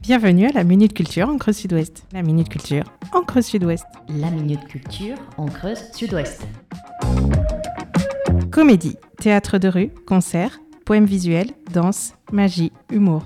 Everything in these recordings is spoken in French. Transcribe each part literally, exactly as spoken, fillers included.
Bienvenue à la Minute Culture en Creuse Sud-Ouest. La Minute Culture en Creuse Sud-Ouest. La Minute Culture en Creuse Sud-Ouest. Comédie, théâtre de rue, concerts, poèmes visuels, danse, magie, humour.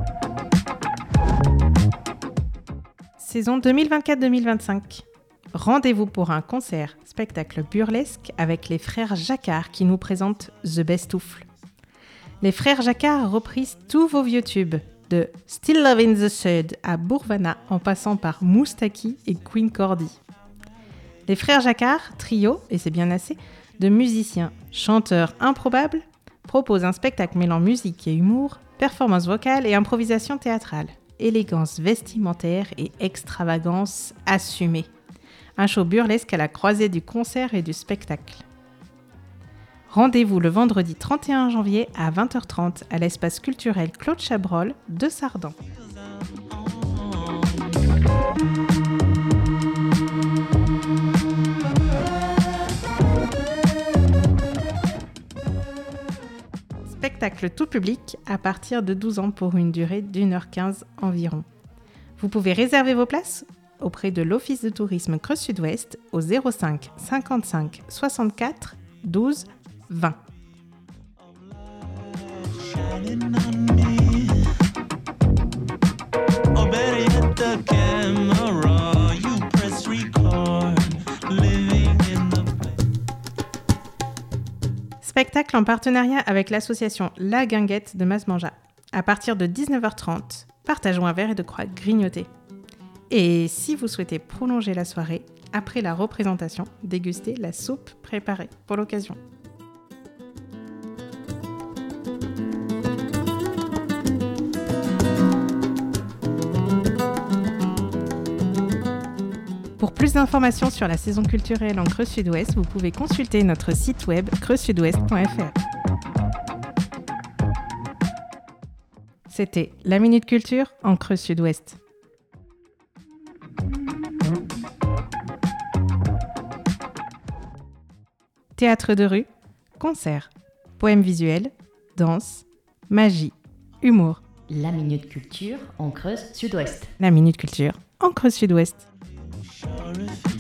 Saison deux mille vingt-quatre deux mille vingt-cinq. Rendez-vous pour un concert, spectacle burlesque avec les frères Jacquard qui nous présentent The Bestoufle. Les frères Jacquard reprisent tous vos vieux tubes, de Still Lovin' the Sud à Bourvana en passant par Moustaki et Queen Cordy. Les frères Jacquard, trio, et c'est bien assez, de musiciens, chanteurs improbables, proposent un spectacle mêlant musique et humour, performance vocale et improvisation théâtrale, élégance vestimentaire et extravagance assumée. Un show burlesque à la croisée du concert et du spectacle. Rendez-vous le vendredi trente et un janvier à vingt heures trente à l'espace culturel Claude Chabrol de Sardan. Spectacle tout public à partir de douze ans pour une durée d'une heure quinze environ. Vous pouvez réserver vos places auprès de l'Office de tourisme Creuse Sud-Ouest au zéro cinq cinquante-cinq soixante-quatre douze vingt. Spectacle en partenariat avec l'association La Guinguette de Masmanja. À partir de dix-neuf heures trente, partageons un verre et de croix grignoter. Et si vous souhaitez prolonger la soirée, après la représentation, dégustez la soupe préparée pour l'occasion. Pour plus d'informations sur la saison culturelle en Creuse Sud-Ouest, vous pouvez consulter notre site web creuse sud ouest point f r. C'était la Minute Culture en Creuse Sud-Ouest. Théâtre de rue, concerts, poèmes visuels, danse, magie, humour. La Minute Culture en Creuse Sud-Ouest. La Minute Culture en Creuse Sud-Ouest. Sure if